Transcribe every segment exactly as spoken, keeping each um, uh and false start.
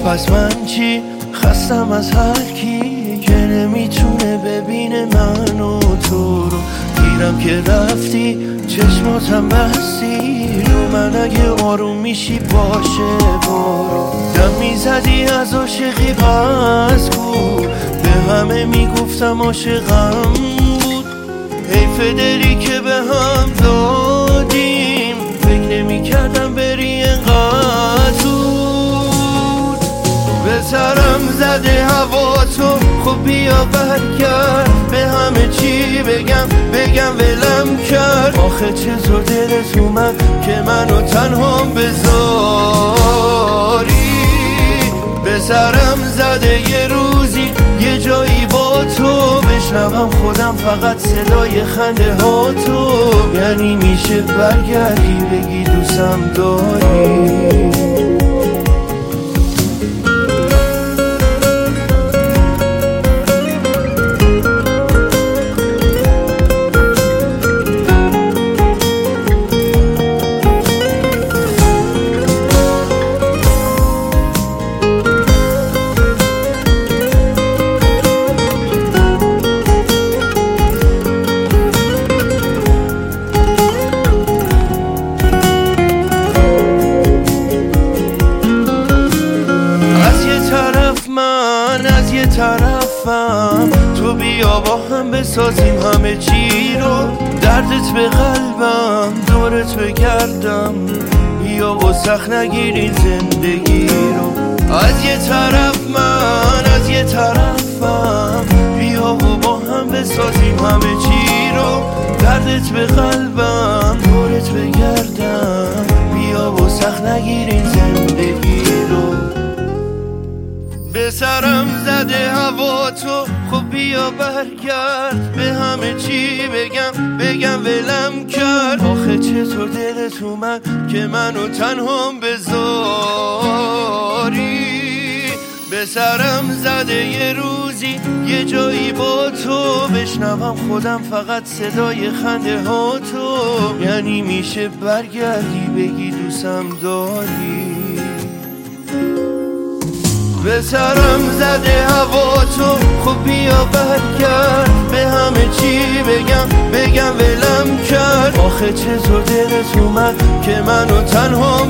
پس من چی؟ خستم از هر کی که نمیتونه ببینه من و تو رو. دیرم که رفتی چشماتم بستی رو من، اگه آروم میشی باشه برو. دم میزدی از عاشقی بس کن، به همه میگفتم عاشقم بود. حیف دلی که به هم دادیم، فکر نمیکردم بری انقدر دور. به سرم زده هوا تو، خب بیا برگرد. به همه چی بگم بگم ولم کرد. آخه چطور دلت اومد که منو تنهام بذاری؟ به سرم زده یه روزی یه جایی با تو بشنوم خودم فقط صدای خنده ها تو. یعنی میشه برگردی بگی دوستم داری؟ از یه طرفم تو، بیا با هم بسازیم همه چی رو. دردت به قلبم دورت بگردم، بیا و سخت نگیری زندگی رو. از یه طرف من از یه طرفم، بیا و با هم بسازیم همه چی رو. دردت به قلبم دورت بگردم، بیا و سخت نگیری زندگی رو. به سرم زده هوا تو، خب بیا برگرد. به همه چی بگم بگم ولم کرد. آخه چطور دلت اومد که منو تنهام بذاری؟ به سرم زده یه روزی یه جایی با تو بشنوم خودم فقط صدای خنده ها تو. یعنی میشه برگردی بگی دوستم داری؟ به سرم زده هوا تو، خب بیا برگرد. به همه چی بگم بگم ولم کرد. آخه چطور دلت اومد که منو تنهام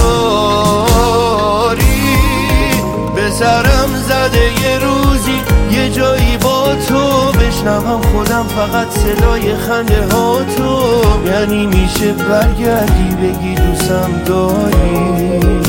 بذاری؟ به سرم زده یه روزی یه جایی با تو بشنوم خودم فقط صدای خنده ها تو. یعنی میشه برگردی بگی دوستم داری؟